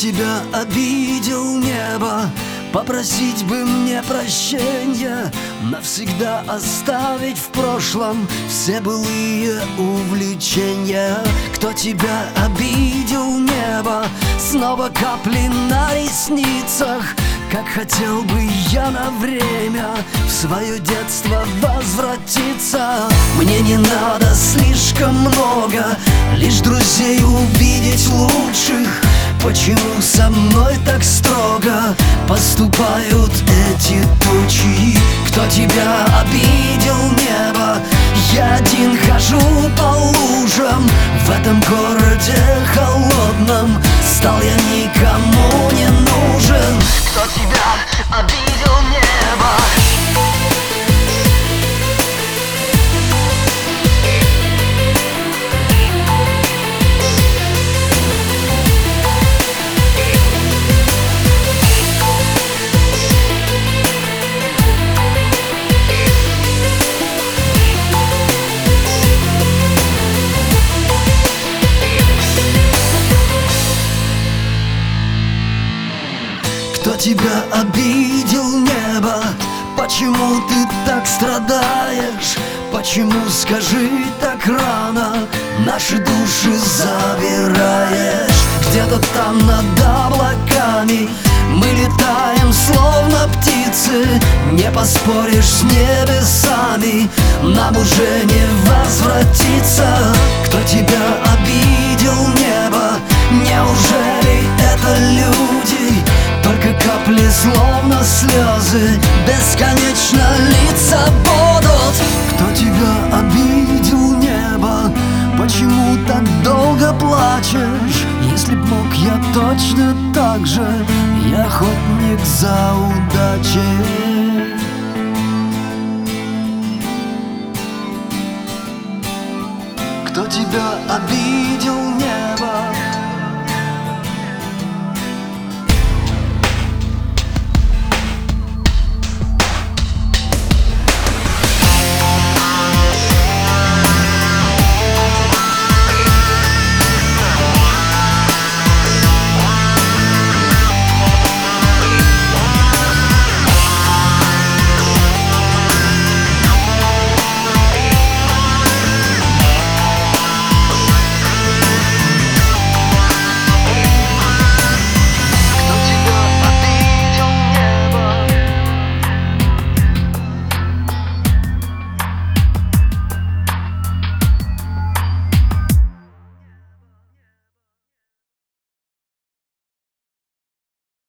тебя обидел, небо? Попросить бы мне прощения, навсегда оставить в прошлом все былые увлечения. Кто тебя обидел, небо? Снова капли на ресницах. Как хотел бы я на время в свое детство возвратиться. Мне не надо слишком много, лишь друзей увидеть лучших. Почему со мной так строго поступают эти тучи? Кто тебя обидел, небо? Я один хожу по лужам в этом городе холодном. Стал я никому не нужен. Кто тебя обидел, небо? Кто тебя обидел, небо? Почему ты так страдаешь? Почему, скажи, так рано наши души забираешь? Где-то там над облаками мы летаем, словно птицы. Не поспоришь с небесами, нам уже не возвратиться. Кто тебя обидел, небо? Неужели это люди? Только капли, словно слезы, бесконечно литься будут. Кто тебя обидел, небо? Почему так долго плачешь? Если б мог я точно так же, я охотник за удачей. Кто тебя обидел, небо?